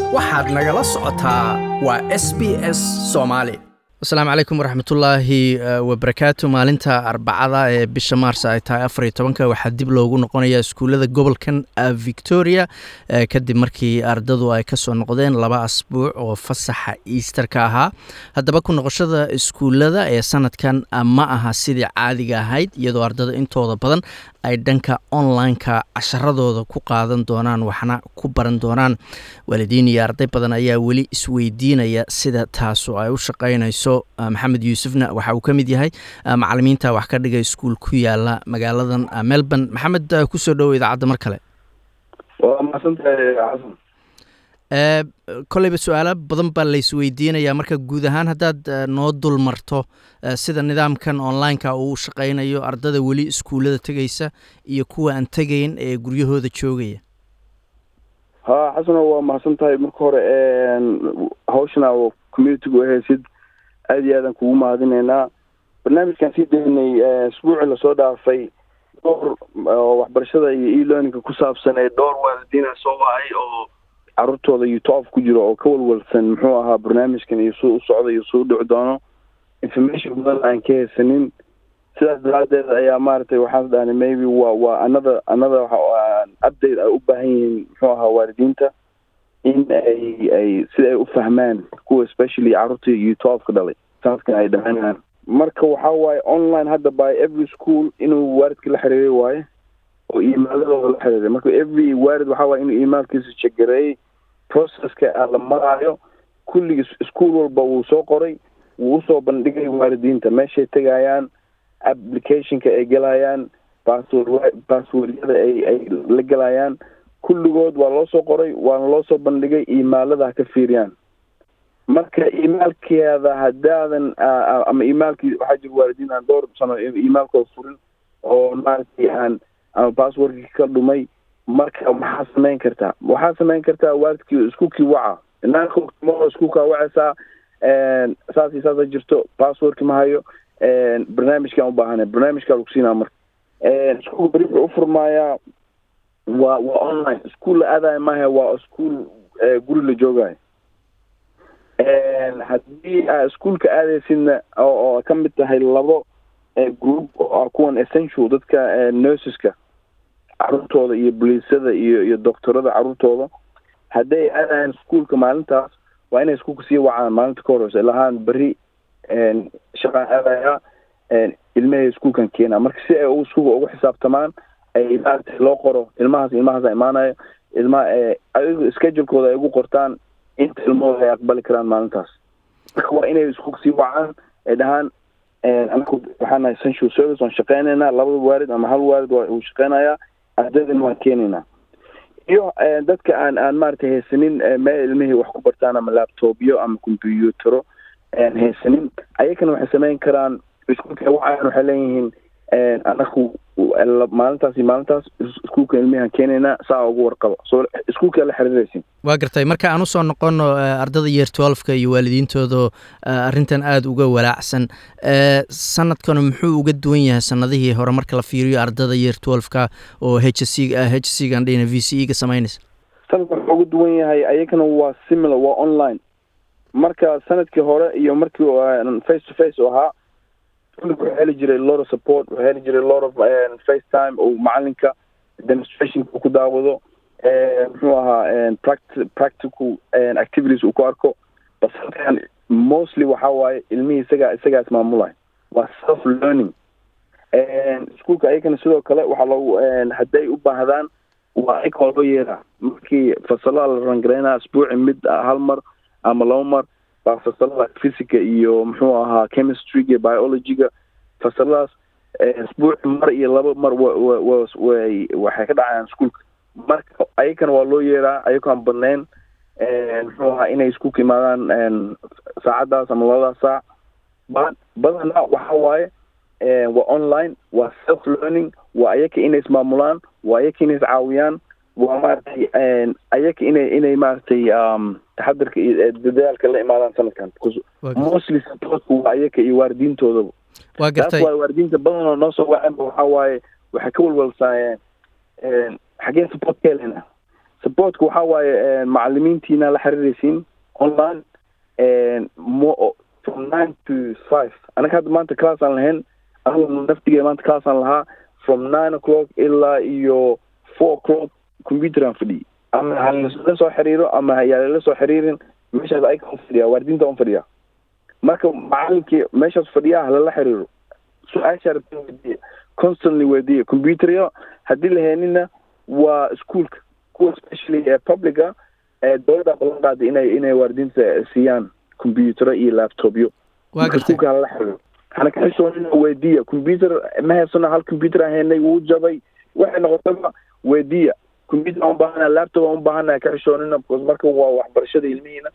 waxaad nagala socotaa waa SBS Soomaali. Asalaamu calaykum waraxmatullaahi wabarakaatu. maalinta Arbacada ee bisha Maars ay tahay 14 waxaa dib loogu noqonayaa iskuulada gobolkan Victoria kadib markii ardadu ay ka soo noqdeen 2 asbuuc oo fasaxa Easter-ka ahaa. haddaba ku noqoshada iskuulada ee sanadkan ma aha sidii caadiga ahayd, iyadoo ardada intooda badan ay dhanka online-ka casharadooda ku qaadan doonaan, waxna ku baran doonaan. waalidiin iyo arday badan ayaa weli isweydiinaya sida taasu ay u shaqaynayso. maxamed yuusufna waxa uu ka mid yahay macalimiinta wax ka dhigay iskuul ku yaala magaaladan Melbourne. maxamed, kusoo dhowo idaacadda mar kale. waa mahadsantahay xasan. kolleyba su-aalo badan baa laysweydiinayaa, marka guud ahaan haddaad noo dul marto sida nidaamkan online-ka uu shaqaynayo, ardada weli iskuullada tegaysa iyo kuwa aan tegayn ee guryahooda joogaya. ha xasano, waa mahadsantahay. marka hore hawshana oo communitigu ahaysid aad iyo aadan kugu mahadinaynaa. barnaamijkan sii daynay isbuucii lasoo dhaafay dhowr waxbarashada iyo e-learninga ku saabsan ee dhowr waalidiina soo wacay oo caruurtooda youtube ku jiro oo ka walwalsan muxuu ahaa barnaamijkan iyo suu u socda iyo suu u dhici doono. information badan aan ka haysanin, sidaas daraadeed ayaa maaragtay waxaan dhahnay maybe waa another update ay u baahan yihiin muxuu ahaa waalidiinta in ay sida ay u fahmaan kuwa especially caruurta youtube-ka dhalay sanadkan ay dhamanaan. marka waxaa waaye online hadda by every school inuu waalidka la xiriiray waaye oo iimaaladooda la xiriiray. marka every waalid waxaa waaye inuu iimaalkiisa chegareeyey, processka la maraayo kulligii iskuul walba wuu soo qoray, wuu usoo bandhigay waalidiinta meeshay tegayaan, applicationka ay gelayaan, passwordyada ay la gelayaan, kulligood waa loo soo qoray, waana loo soo bandhigay. iimaalada ha ka fiiriyaan. marka iimaalkeeda haddaadan ama iimaalkii waxaa jira waalidiin aan dhowr sano iimaalkooda furin oo maaragtay ama passwordkii ka dhumay. marka maxaa samayn kartaa waalidkii iskuulkii waca iskuulkaa wacaysaa, saas iyo saasa jirto, passwordki ma hayo, barnaamijkaan u baahana, barnaamijkaa lagu siinaa. marka iskuulka beri wuxuu u furmaayaa waa online. iskuul la aadayo maaha, waa iskuul guri la joogayo. haddii iskuulka aadaysidna oo ka mid tahay 2 group oo kuwan essential dadka nurseska caruurtooda iyo booliisada iyo doctorada caruurtooda, hadday aadayaan iskuulka maalintaas waa inay iskuulka sii wacaan maalinta ka horeysa ilahaan beri shaqaan aadaya ilmahay iskuulkan keenaa. marka si ay iskuulka ugu xisaabtamaan ay maaragtay loo qoro ilmahaasa imaanayo, ilmaha schedulekooda ay ugu qortaan inta ilmahooda ay aqbali karaan maalintaas. marka waa inay iskuulka sii wacaan ay dhahaan anaku waxaana essential service waan shaqeynaynaa, 2 waalid ama 1 waalid wuu shaqeynayaa, ardaydan waan keenaynaa. iyo dadka aan maaragtay haysanin meel ilmihii wax ku bartaan ama laptopyo ama compuutero haysanin, ayakana waxay samayn karaan iskuulka wacayaan, waxay leeyihiin anaku maalintaas iskuulka ilmihan keenaynaa, saa ugu warqabo. soo iskuulka la xiriiraysin. waa gartay. marka aan usoo noqono ardada year 12-ka iyo waalidiintooda arrintan aada uga walaacsan, sanadkanu muxuu uga duwan yahay sanadihii hore marka la fiiriyo ardada year 12-ka oo HSC-gan dhina VCE-ga samaynaysa? sanadkan wuxuu uga duwan yahay, ayagana waa similar, waa online. marka sanadkii hore iyo markii face to face u ahaa, wuxuu heli jiray lot of support, wuxuu heli jiray lot of FaceTime oo macalinka demonstrationka ku daawado, muxuu ahaa practical activities uu ku arko. bas halkan mostly waxaa waaye ilmihii isagaa ismaamulay, waa self learning. iskuulka ayagana sidoo kale waxaa loogu hadday u baahdaan waa ayaka loo yeeraa. markii fasalada la rangareynaa isbuuci mid 1 mar ama 2 mar baa fasalada physica iyo muxuu ahaa chemistryga iyo biologyga, fasaladaas isbuuci mar iyo 2 mar waxay ka dhacayaan iskuulka. marka ayakana waa loo yeeraa, ayagoon badnayn muxuu ahaa inay iskuulka imaadaan saacadaas ama 2 saac. badanaa waxaa waaye waa online, waa self learning, waa ayaka inay ismaamulaan, waa ayaka inay iscaawiyaan, waa maaragtay ayaka inay maaragtay taxadarka iyo dadaalka la imaadaan sanadkan. mostly supportku waa ayaka iyo waalidiintooda. waa gartay. waa waalidiinta badanoo noo soo waceen waxaa waaye waxay ka walwalsaayeen xagee support ka helena supportka waxaa waaye macalimiintiina la xiriiraysiin online from 9 to 5 anaga hadda maanta class aan lahayn anigu naftigee maanta class aan lahaa from 9 o'clock ilaa iyo 4 o'clock computer aan fadhiyay ama hala soo xiriiro ama hayaalala soo xiriirin meeshaas ay ka fadhiyaa waardinta on fadhiyaa marka macalinkii meeshaas fadhiyaa halala xiriiro su-aasha rabta weydiiya constantly weydiiya computeryo haddii la heenina waa iskuolka kuwa especially ee publica dowladda ballan qaaday inay waardinta siiyaan computero iyo laptopyo iskuolka halala xiriiro hana ka xishoonina weydiiya computer ma haysano hal computer aan haynay wuu jabay waxay noqotaba weydiiya computer aan ubaahanaa laptop aan ubaahanaa ka xishoonina because marka waa waxbarashada ilmihiina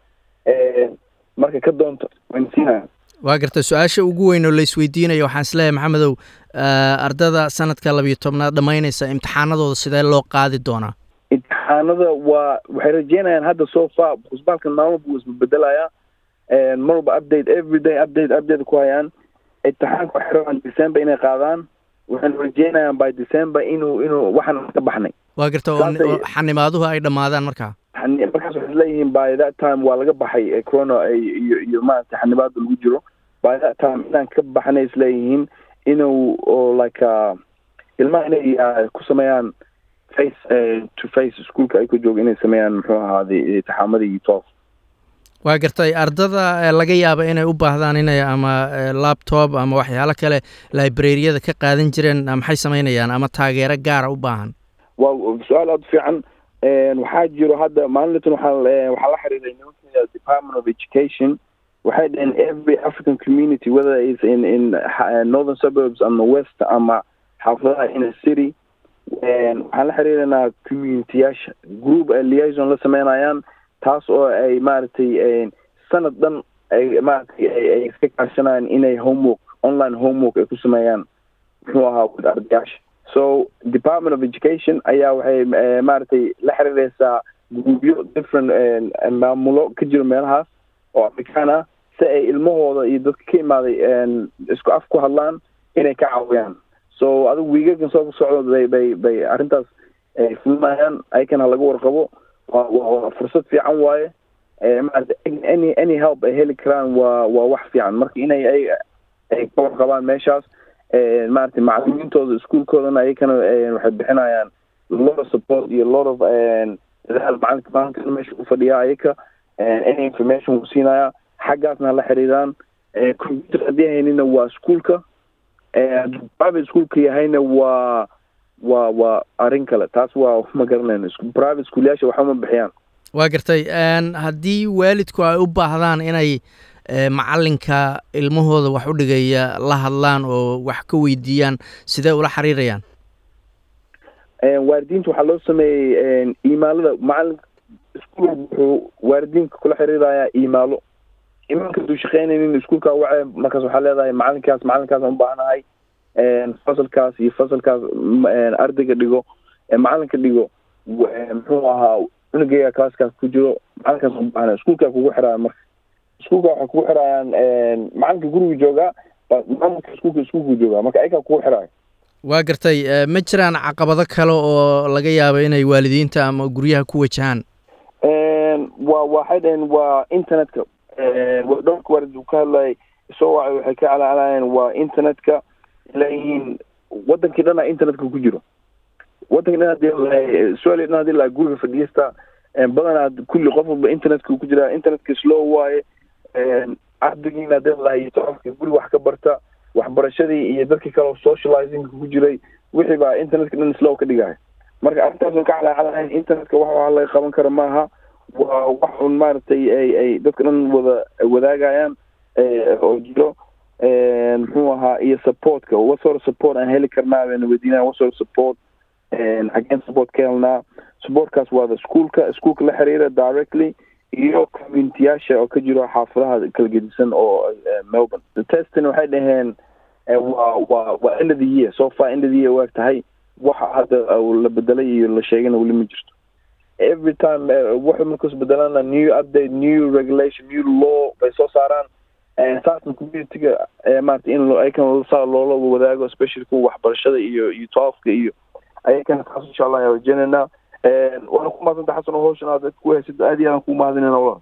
marka ka doonto waynsiinaya waa garta su-aasha ugu weyn oo la isweydiinayo waxaan isleeyahay maxamedow ardada sanadka 12 dhamaynaysa imtixaanadooda sidee loo qaadi doonaa imtixaanada waxay rajeynayaan hadda so far kusbaalkan maalmo buu isbedelayaa mar walba update everyday update ku hayaan imtixaanka waxay rabaan December inay qaadaan waxaan rajeynayaan by December inuu waxaan ka baxnay waa garta oo xanimaaduhu ay dhamaadaan markaas waxay leeyihiin by that time waa laga baxay corona iyo maanta xanimaad lagu jiro by that time inaan ka baxnay isleeyihiin inuu like ilmaha inay ku sameeyaan face to face iskuolka ay ku jooga inay sameeyaan muxuu ahaaday imtixaamadii 12 waa gartay ardada laga yaaba inay u baahdaan inay ama laptop ama waxyaalo kale librariyada ka qaadan jireen maxay sameynayaan ama taageero gaara u baahan waa su-aal aad fiican waxaa jiro hadda maalintan waxaa la xiriiray nimanka Department of Education waxay dhaheen every African community whether it's in northern suburbs ama west ama xaafadaha in a city waxaan la xiriirinaa community-yaasha group liaison la sameynayaan taas oo ay maaragtay sanad dhan ay maaragtay ay iska kaashanayaan inay online homework ay ku sameeyaan muxuu ahaa with ardayaasha so Department of Education ayaa waxay maaragtay la xiriiraysaa groupyo different maamulo ka jiro meelahaas oo Afrikaan ah si ay ilmahooda iyo dadka ka imaaday isku af ku hadlaan inay ka caawiyaan so adigu wiigagan soo socdo bay arrintaas fulmayaan ayakana laga warqabo waa fursad fiican waaye any help ay heli karaan waa wax fiican marka inay ay ka warqabaan meeshaas maaragtay macalimiintooda iskuolkoodana ayakana waxay bixinayaan lot of support iyo lot of dadaal macalinka meesha u fadhiyaa ayaka any information uu siinaya xaggaasna la xiriiraan computer haddii haynina waa iskuolka private schoolka yahayna waa arrin kale taas waa ma garanayno private schoolyaasha waxba ma bixiyaan waa gartay haddii waalidku ay u baahdaan inay macalinka ilmahooda wax u dhigaya la hadlaan oo wax ka weydiiyaan sidee ula xiriirayaan waalidiinta waxaa loo sameeyey iimaalada macalinka iskuol wuxuu waalidiinka kula xiriirayaa iimaalo imaanka haduu shaqeynaynin iskuolka wace markaas waxaa leedahay macalinkaas aan u baahanahay fasalkaas iyo fasalkaas ardayga dhigo macalinka dhigo muxuu ahaa cunugeyga classkaas ku jiro macalinkaas u baahanahay iskuolkaa kugu xiraayan marka iskuolka waxay kugu xiraayaan macalinka guriga joogaa maamulka iskuolku joogaa marka ayagaa kugu xiraayo waa gartay ma jiraan caqabado kale oo laga yaabo inay waalidiinta ama guryaha ku wajahaan waxay dhaheen waa internetka dhowrka waalid uu ka hadlayay soo wacay waxay ka calaacalayeen waa internetka leeyihiin wadankii dhan internetka ku jiro wadankii dhan hadii Soomaaliya dhan hadii la guriga fadhiista badanaa kulli qof walba internetka ku jira internetka slow waaye ardaygiina hadii la haysto guriga wax ka barta waxbarashadii iyo dadkii kale socializing ku jiray wixii baa internetka dhan slow ka dhigay marka arrintaas ka calaacalayeen internetka waxa laga qaban karo maaha waa wax un maaragtay ay dadka dhan wadaagayaan oo jiro muxuu ahaa iyo supportka what sort of support aan heli karnaa baan weydiinaa what sort of support again support ka helnaa supportkaas waa iskuolka la xiriira directly iyo community-yaasha oo ka jiro xaafadaha kala gedisan oo Melbourne the testing waxay dhaheen waa end of the year so far end of the year waa tahay waxa hadda la bedelay iyo la sheegana weli ma jirto every time waxa markaas bedelana new update new regulation new law bay soo saaraan saasna community-ga maarta in ay kan loola wadaago especially kuwa waxbarashada iyo 12ka iyo ayakana taas insha Allah wajinana waana ku mahadsantahay xasan oo hawshan aad ku haysid aad iyo aadaan kugu mahadinayna walaal.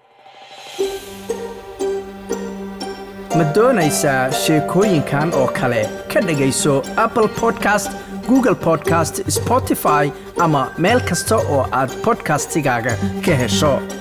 ma doonaysaa sheekooyinkan oo kale ka dhegayso Apple Podcast, Google Podcast, Spotify ama meel kasta oo aad podcastigaaga ka hesho.